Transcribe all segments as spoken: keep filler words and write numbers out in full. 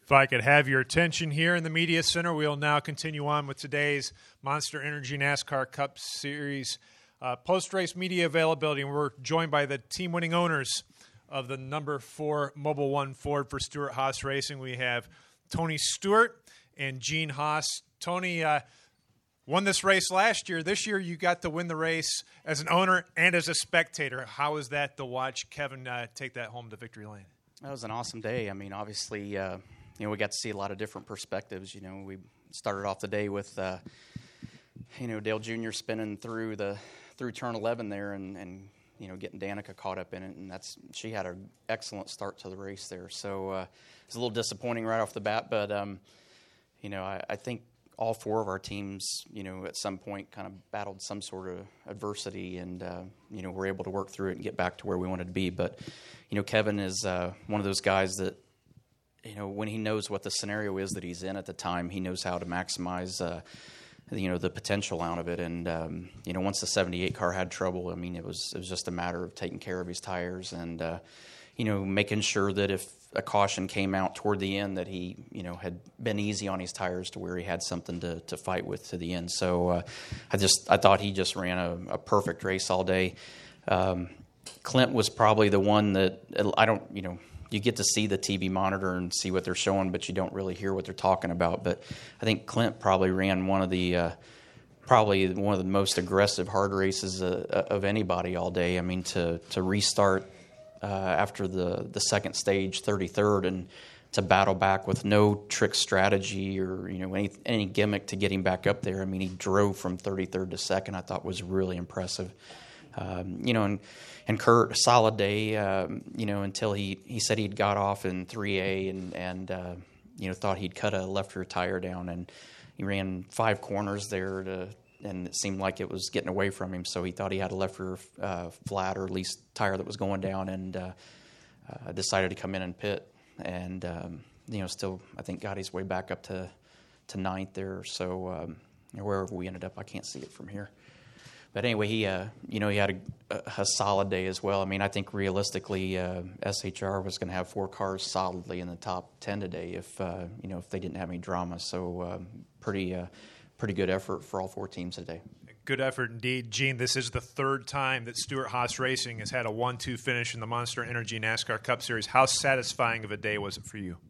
If I could have your attention here in the Media Center, we'll now continue on with today's Monster Energy NASCAR Cup Series uh, post-race media availability. And we're joined by the team-winning owners of the number four Mobil one Ford for Stewart-Haas Racing. We have Tony Stewart and Gene Haas. Tony uh, won this race last year. This year you got to win the race as an owner and as a spectator. How was that to watch Kevin uh, take that home to victory lane? That was an awesome day. I mean, obviously, uh, you know, we got to see a lot of different perspectives. You know, we started off the day with, uh, you know, Dale Junior spinning through the through turn eleven there, and, and you know, getting Danica caught up in it, and that's she had an excellent start to the race there. So uh, it was a little disappointing right off the bat, but um, you know, I, I think all four of our teams, you know, at some point kind of battled some sort of adversity, and uh, you know, were able to work through it and get back to where we wanted to be. But you know, Kevin is uh, one of those guys that, you know, when he knows what the scenario is that he's in at the time, he knows how to maximize, uh, you know, the potential out of it. And um, you know, once the seventy-eight car had trouble, I mean, it was it was just a matter of taking care of his tires and uh, you know, making sure that if a caution came out toward the end, that he, you know, had been easy on his tires to where he had something to, to fight with to the end. So uh, I just I thought he just ran a, a perfect race all day. Um, Clint was probably the one that I don't, you know, you get to see the T V monitor and see what they're showing, but you don't really hear what they're talking about. But I think Clint probably ran one of the uh, probably one of the most aggressive hard races uh, of anybody all day. I mean, to to restart uh, after the the second stage, thirty-third, and to battle back with no trick strategy or, you know, any any gimmick to get him back up there. I mean, he drove from thirty-third to second. I thought was really impressive. Um, you know, and and Kurt, a solid day. Um, you know, until he, he said he'd got off in three A and and uh, you know, thought he'd cut a left rear tire down, and he ran five corners there to, and it seemed like it was getting away from him. So he thought he had a left rear uh, flat, or at least tire that was going down, and uh, uh, decided to come in and pit. And um, you know, still I think got his way back up to to ninth there. So um, wherever we ended up, I can't see it from here. But anyway, he, uh, you know, he had a, a solid day as well. I mean, I think realistically, uh, S H R was going to have four cars solidly in the top ten today if, uh, you know, if they didn't have any drama. So um, pretty, uh, pretty good effort for all four teams today. Good effort indeed. Gene, this is the third time that Stewart-Haas Racing has had a one two finish in the Monster Energy NASCAR Cup Series. How satisfying of a day was it for you?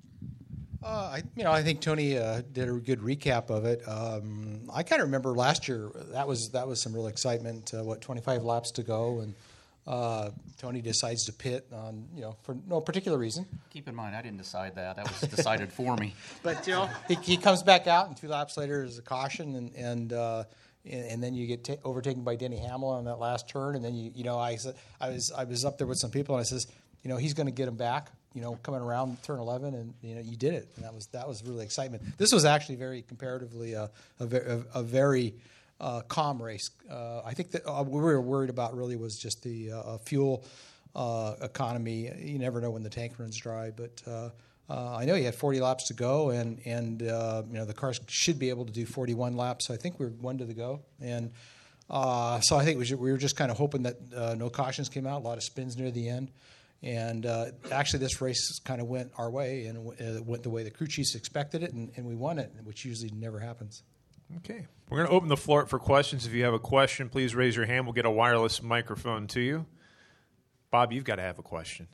Uh, I, you know, I think Tony uh, did a good recap of it. Um, I kind of remember last year that was that was some real excitement. Uh, what twenty-five laps to go, and uh, Tony decides to pit on, you know, for no particular reason. Keep in mind, I didn't decide that. That was decided for me. But you know, he, he comes back out, and two laps later is a caution, and and uh, and, and then you get t- overtaken by Denny Hamlin on that last turn, and then you you know, I I was I was up there with some people, and I says, you know, he's going to get him back, you know, coming around turn eleven, and you know, you did it, and that was that was really excitement. This was actually very comparatively uh, a, a, a very uh, calm race. Uh, I think that uh, what we were worried about really was just the uh, fuel uh, economy. You never know when the tank runs dry, but uh, uh, I know you had forty laps to go, and and uh, you know, the cars should be able to do forty-one laps. So I think we we're one to the go, and uh, so I think we, we were just kind of hoping that uh, no cautions came out. A lot of spins near the end. And uh, actually, this race kind of went our way, and it went the way the crew chiefs expected it, and, and we won it, which usually never happens. Okay. We're going to open the floor up for questions. If you have a question, please raise your hand. We'll get a wireless microphone to you. Bob, you've got to have a question.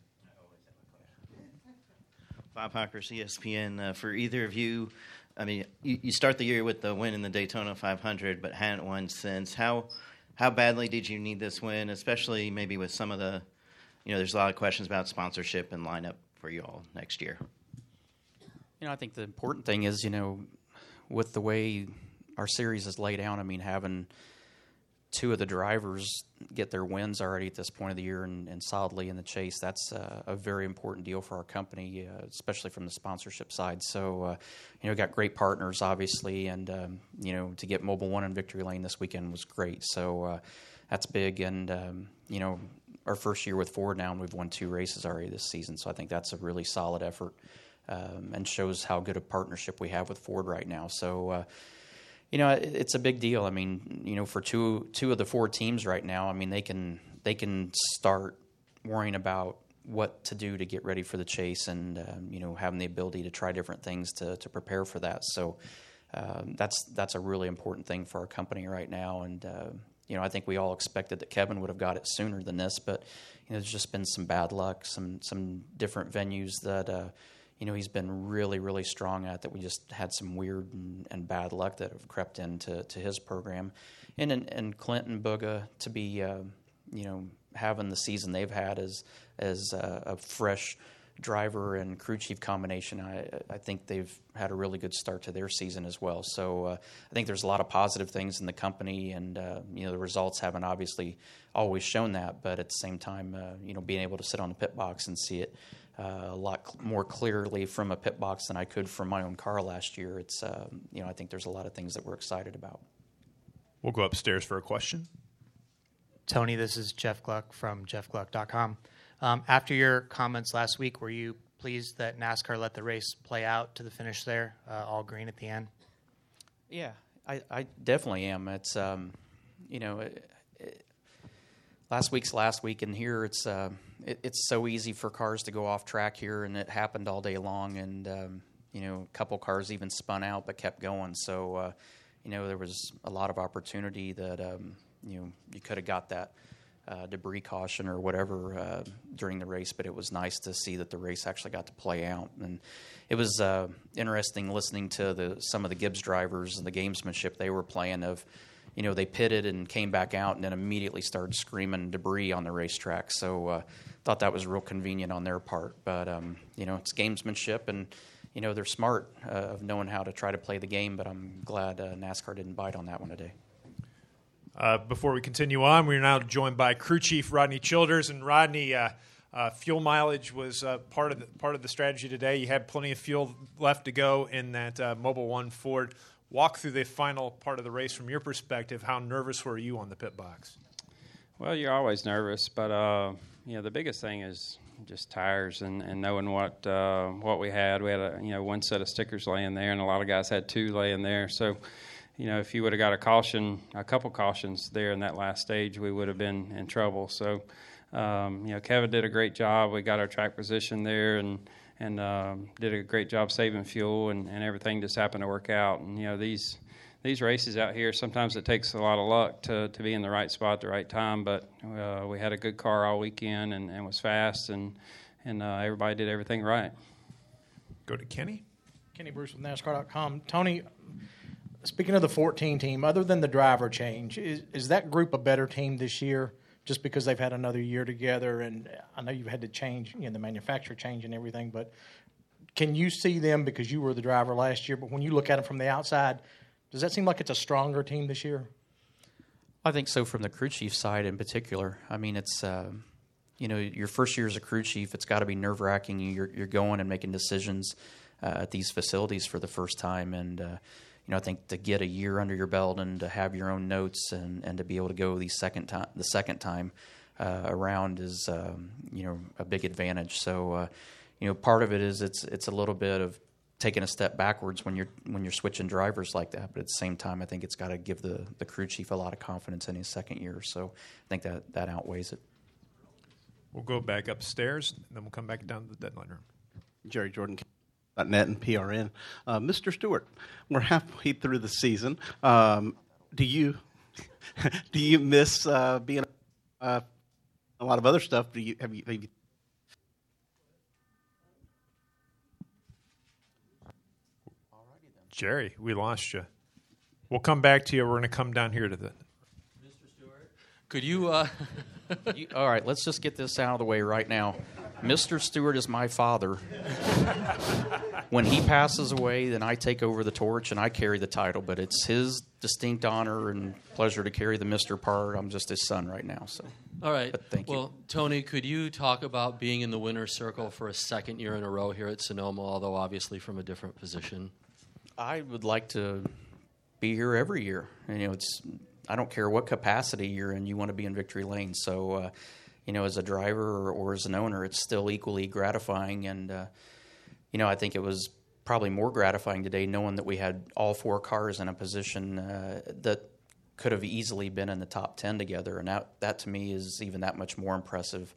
Bob Hockers, E S P N. Uh, for either of you, I mean, you, you start the year with the win in the Daytona five hundred, but hadn't won since. How how badly did you need this win, especially maybe with some of the, you know, there's a lot of questions about sponsorship and lineup for you all next year. You know, I think the important thing is, you know, with the way our series is laid out, I mean, having two of the drivers get their wins already at this point of the year and, and solidly in the chase, that's uh, a very important deal for our company, uh, especially from the sponsorship side. So, uh, you know, got great partners, obviously, and, um, you know, to get Mobil one in Victory Lane this weekend was great. So uh, that's big, and, um, you know, our first year with Ford now, and we've won two races already this season. So I think that's a really solid effort, um, and shows how good a partnership we have with Ford right now. So, uh, you know, it, it's a big deal. I mean, you know, for two two of the four teams right now, I mean, they can they can start worrying about what to do to get ready for the chase, and um, you know, having the ability to try different things to to prepare for that. So um, that's that's a really important thing for our company right now. And uh, you know, I think we all expected that Kevin would have got it sooner than this, but you know, there's just been some bad luck, some some different venues that uh, you know, he's been really really strong at, that we just had some weird and, and bad luck that have crept into to his program, and and, and Clint and Booga to be uh, you know, having the season they've had as as a, a fresh driver and crew chief combination. I, I think they've had a really good start to their season as well. So uh, I think there's a lot of positive things in the company, and uh, you know, the results haven't obviously always shown that, but at the same time, uh, you know, being able to sit on the pit box and see it uh, a lot cl- more clearly from a pit box than I could from my own car last year. It's uh, you know, I think there's a lot of things that we're excited about. We'll go upstairs for a question. Tony, this is Jeff Gluck from jeff gluck dot com. Um, after your comments last week, were you pleased that NASCAR let the race play out to the finish there, uh, all green at the end? Yeah, I, I definitely am. It's, um, you know, it, it, last week's last week, and here it's uh, it, it's so easy for cars to go off track here, and it happened all day long, and, um, you know, a couple cars even spun out but kept going. So, uh, you know, there was a lot of opportunity that, um, you know, you could have got that Uh, debris caution or whatever uh, during the race, but it was nice to see that the race actually got to play out. And it was uh, interesting listening to the some of the Gibbs drivers and the gamesmanship they were playing of, you know, they pitted and came back out and then immediately started screaming debris on the racetrack. So uh, thought that was real convenient on their part. But, um, you know, it's gamesmanship, and, you know, they're smart uh, of knowing how to try to play the game, but I'm glad uh, NASCAR didn't bite on that one today. Uh, before we continue on, we're now joined by crew chief Rodney Childers. And Rodney, uh, uh, fuel mileage was uh, part of the, part of the strategy today. You had plenty of fuel left to go in that uh, Mobil one Ford. Walk through the final part of the race from your perspective. How nervous were you on the pit box? Well, you're always nervous, but uh, you know, the biggest thing is just tires and, and knowing what uh, what we had. We had a, you know, one set of stickers laying there, and a lot of guys had two laying there. So, you know, if you would have got a caution, a couple cautions there in that last stage, we would have been in trouble. So, um, you know, Kevin did a great job. We got our track position there, and and um, did a great job saving fuel, and, and everything just happened to work out. And you know, these these races out here, sometimes it takes a lot of luck to, to be in the right spot at the right time. But uh, we had a good car all weekend, and, and was fast, and and uh, everybody did everything right. Go to Kenny. Kenny Bruce with NASCAR dot com. Tony, speaking of the fourteen team, other than the driver change, is, is that group a better team this year just because they've had another year together? And I know you've had to change, you know, the manufacturer change and everything, but can you see them, because you were the driver last year, but when you look at them from the outside, does that seem like it's a stronger team this year? I think so, from the crew chief side in particular. I mean, it's, uh, you know, your first year as a crew chief, it's got to be nerve-wracking. You're, you're going and making decisions uh, at these facilities for the first time, and uh, you know, I think to get a year under your belt and to have your own notes and, and to be able to go the second time, the second time uh, around is, um, you know, a big advantage. So, uh, you know, part of it is it's it's a little bit of taking a step backwards when you're when you're switching drivers like that. But at the same time, I think it's got to give the, the crew chief a lot of confidence in his second year. So I think that, that outweighs it. We'll go back upstairs, and then we'll come back down to the deadline room. Jerry Jordan. .net and P R N. Uh, Mister Stewart, we're halfway through the season. Um, do you do you miss uh, being uh, a lot of other stuff? Do you have you, have you Jerry, we lost you. We'll come back to you. We're going to come down here to the. Mister Stewart, could you? Uh... you all right, let's just get this out of the way right now. Mister Stewart is my father. When he passes away, then I take over the torch and I carry the title. But it's his distinct honor and pleasure to carry the Mister part. I'm just his son right now. So, all right. But thank you. Well, Tony, could you talk about being in the winner's circle for a second year in a row here at Sonoma, although obviously from a different position? I would like to be here every year. And, you know, it's I don't care what capacity you're in. You want to be in victory lane. So. Uh, You know, as a driver or, or as an owner, it's still equally gratifying. And, uh, you know, I think it was probably more gratifying today knowing that we had all four cars in a position uh, that could have easily been in the top ten together. And that, that to me is even that much more impressive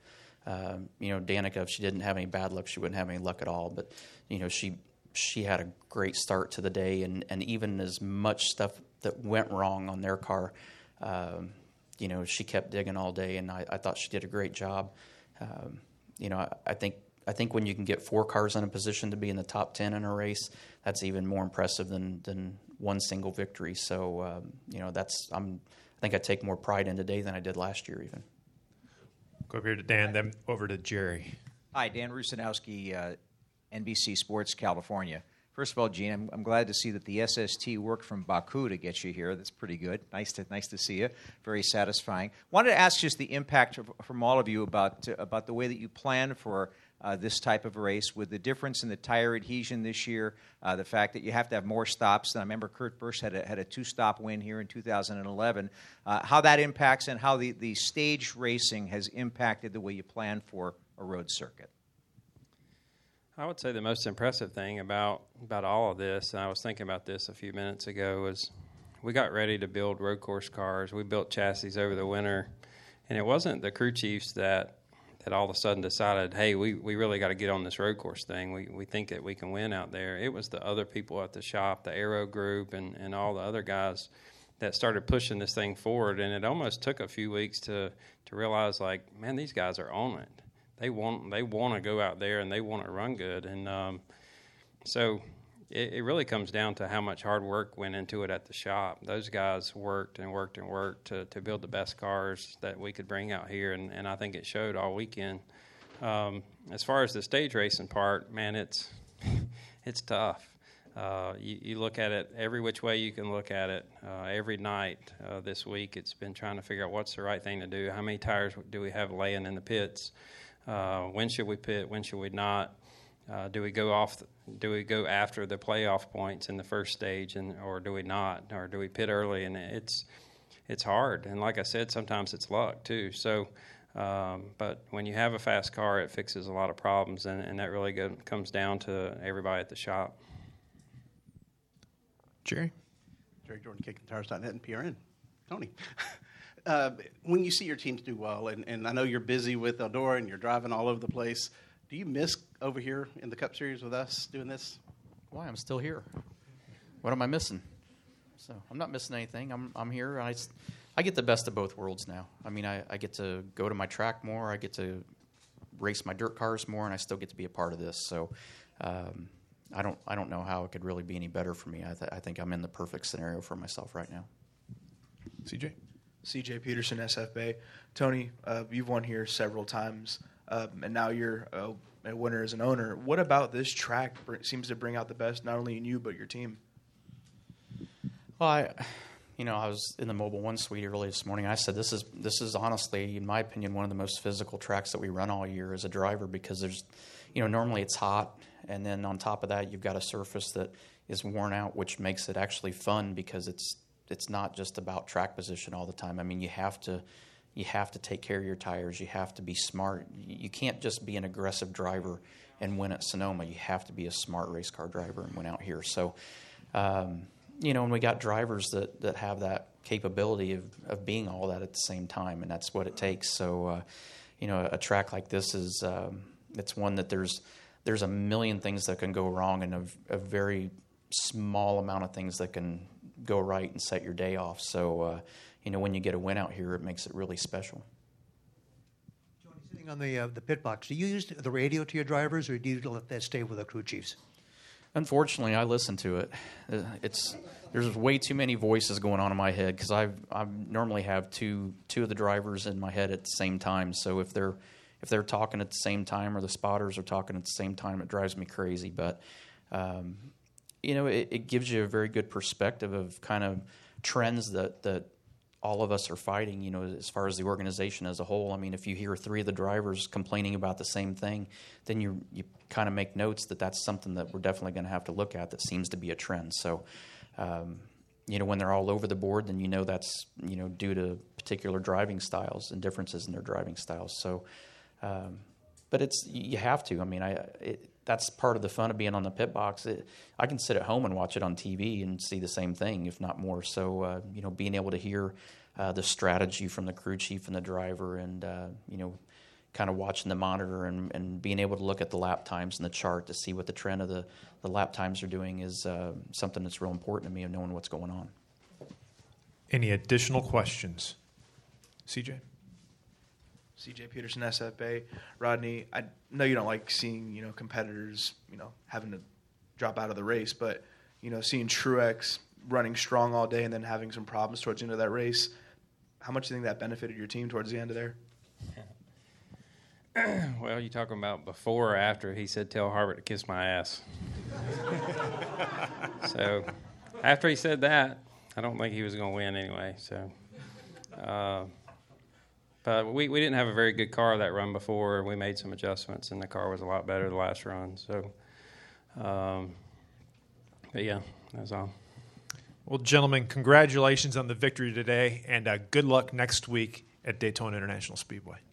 Um, you know, Danica, if she didn't have any bad luck, she wouldn't have any luck at all. But, you know, she she had a great start to the day, and, and even as much stuff that went wrong on their car, um, you know, she kept digging all day, and I, I thought she did a great job. Um, you know, I, I think I think when you can get four cars in a position to be in the top ten in a race, that's even more impressive than, than one single victory. So, um, you know, that's I'm I think I take more pride in today than I did last year even. Go over here to Dan, then over to Jerry. Hi, Dan Rusanowski, uh, N B C Sports, California. First of all, Gene, I'm, I'm glad to see that the S S T worked from Baku to get you here. That's pretty good. Nice to nice to see you. Very satisfying. Wanted to ask just the impact of, from all of you about uh, about the way that you plan for uh, this type of race, with the difference in the tire adhesion this year, uh, the fact that you have to have more stops. And I remember Kurt Busch had a, had a two-stop win here in two thousand eleven. Uh, how that impacts and how the, the stage racing has impacted the way you plan for a road circuit. I would say the most impressive thing about, about all of this, and I was thinking about this a few minutes ago, was we got ready to build road course cars. We built chassis over the winter, and it wasn't the crew chiefs that that all of a sudden decided, hey, we, we really got to get on this road course thing. We we think that we can win out there. It was the other people at the shop, the Aero group, and, and all the other guys that started pushing this thing forward, and it almost took a few weeks to, to realize, like, man, these guys are on it. They want they want to go out there and they want to run good, and um, so it, it really comes down to how much hard work went into it at the shop. Those guys worked and worked and worked to, to build the best cars that we could bring out here, and, and I think it showed all weekend. Um, as far as the stage racing part, man, it's it's tough. Uh, you, you look at it every which way you can look at it. Uh, every night uh, this week, it's been trying to figure out what's the right thing to do. How many tires do we have laying in the pits? Uh, when should we pit? When should we not? Uh, do we go off? The, do we go after the playoff points in the first stage, and or do we not? Or do we pit early? And it's it's hard. And like I said, sometimes it's luck too. So, um, but when you have a fast car, it fixes a lot of problems, and, and that really go, comes down to everybody at the shop. Jerry, Jerry Jordan, kicking tires dot net and P R N. Tony. Uh, when you see your teams do well, and, and I know you're busy with Eldora and you're driving all over the place, do you miss over here in the Cup Series with us doing this? Why? I'm still here. What am I missing? So I'm not missing anything. I'm I'm here. I, I get the best of both worlds now. I mean, I, I get to go to my track more. I get to race my dirt cars more, and I still get to be a part of this. So um, I don't I don't know how it could really be any better for me. I, th- I think I'm in the perfect scenario for myself right now. C J? C J Peterson, S F Bay. Tony, uh, you've won here several times, um, and now you're a, a winner as an owner. What about this track br- seems to bring out the best, not only in you, but your team? Well, I, you know, I was in the Mobile One suite early this morning. I said this is this is honestly, in my opinion, one of the most physical tracks that we run all year as a driver, because there's, you know, normally it's hot, and then on top of that, you've got a surface that is worn out, which makes it actually fun because it's it's not just about track position all the time. I mean, you have to you have to take care of your tires. You have to be smart. You can't just be an aggressive driver and win at Sonoma. You have to be a smart race car driver and win out here. So, um, you know, and we got drivers that, that have that capability of, of being all that at the same time, and that's what it takes. So, uh, you know, a track like this is um, it's one that there's there's a million things that can go wrong, and a, a very small amount of things that can go right and set your day off. So, uh, you know, when you get a win out here, it makes it really special. Tony, sitting on the uh, the pit box, do you use the radio to your drivers, or do you let that stay with the crew chiefs? Unfortunately, I listen to it. Uh, It's there's way too many voices going on in my head, because I I normally have two two of the drivers in my head at the same time. So if they're if they're talking at the same time, or the spotters are talking at the same time, it drives me crazy. But um, you know, it, it gives you a very good perspective of kind of trends that, that all of us are fighting, you know, as far as the organization as a whole. I mean, if you hear three of the drivers complaining about the same thing, then you you kind of make notes that that's something that we're definitely going to have to look at that seems to be a trend. So, um, you know, when they're all over the board, then you know that's, you know, due to particular driving styles and differences in their driving styles. So, um, but it's, you have to. I mean, I it, that's part of the fun of being on the pit box. It, I can sit at home and watch it on T V and see the same thing, if not more. So, uh, you know, being able to hear uh, the strategy from the crew chief and the driver, and, uh, you know, kind of watching the monitor and, and being able to look at the lap times and the chart to see what the trend of the, the lap times are doing is uh, something that's real important to me, of knowing what's going on. Any additional questions? C J? C J Peterson, S F A. Rodney, I know you don't like seeing, you know, competitors, you know, having to drop out of the race, but, you know, seeing Truex running strong all day and then having some problems towards the end of that race, how much do you think that benefited your team towards the end of there? Well, you talking about before or after he said, tell Harvick to kiss my ass. So after he said that, I don't think he was going to win anyway. So, uh, but we, we didn't have a very good car that run before. We made some adjustments, and the car was a lot better the last run. So, um, but yeah, that's all. Well, gentlemen, congratulations on the victory today, and uh, good luck next week at Daytona International Speedway.